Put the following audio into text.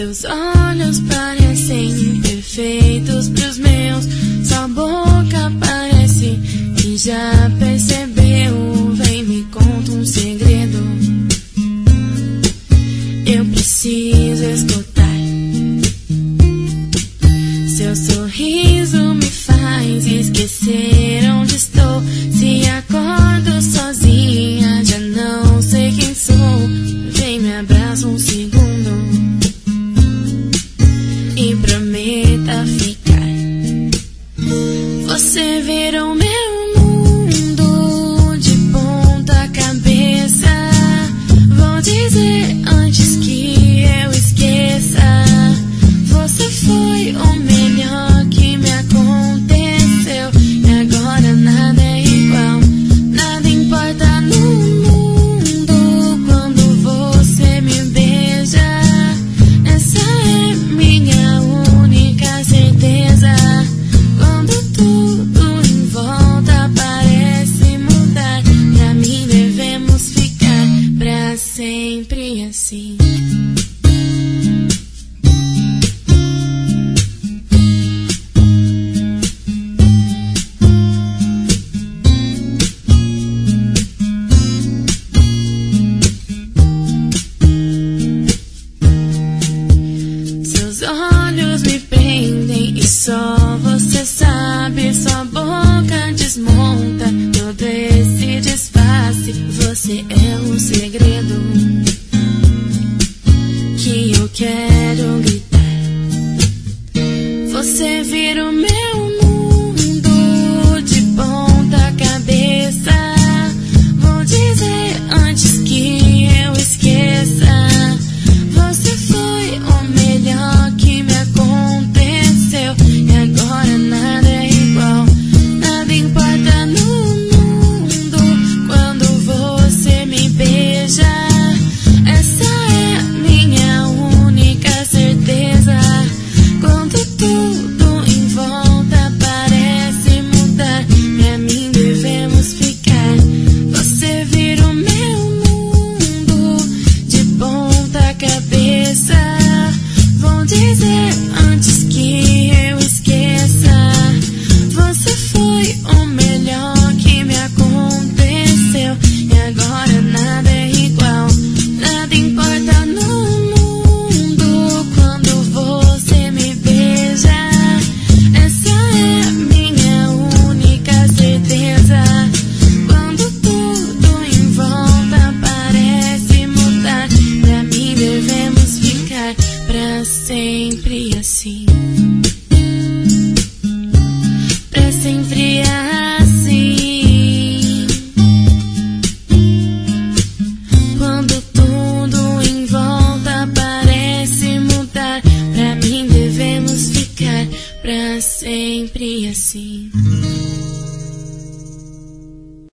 Seus olhos parecem perfeitos pros meus. Sua boca parece que já percebeu. Vem, me conta um segredo. Eu preciso escutar. Seu sorriso me faz esquecer onde estou. Se acordo sozinha, já não sei quem sou. Vem, me abraça um segundo e prometa ficar. Você virou meu mundo de ponta cabeça. Vou dizer antes que eu esqueça. Você foi o melhor que me aconteceu. E agora nada é igual. Nada importa no mundo quando você me beija. Essa é minha única certeza. Quando tudo em volta parece mudar, pra mim devemos ficar pra sempre assim. Seus olhos me prendem e só você sabe. Sua boca desmonta todo esse disfarce. Você é um segredo que eu quero gritar. Você vira o meu mundo de ponta cabeça. Vou dizer antes que eu esqueça. Você foi o melhor que me aconteceu. E agora nada é igual. Nada importa no mundo quando você me beija. Essa é minha única certeza. Quando tudo em volta parece mudar, pra mim devemos ficar. Você vira o meu mundo de ponta cabeça. Vou dizer antes que eu esqueça. Você foi o melhor que me aconteceu. E agora nada é igual. Nada importa no mundo quando você me beija. Essa é minha única certeza. Quando tudo em volta parece mudar, pra mim devemos ficar pra sempre assim. Pra sempre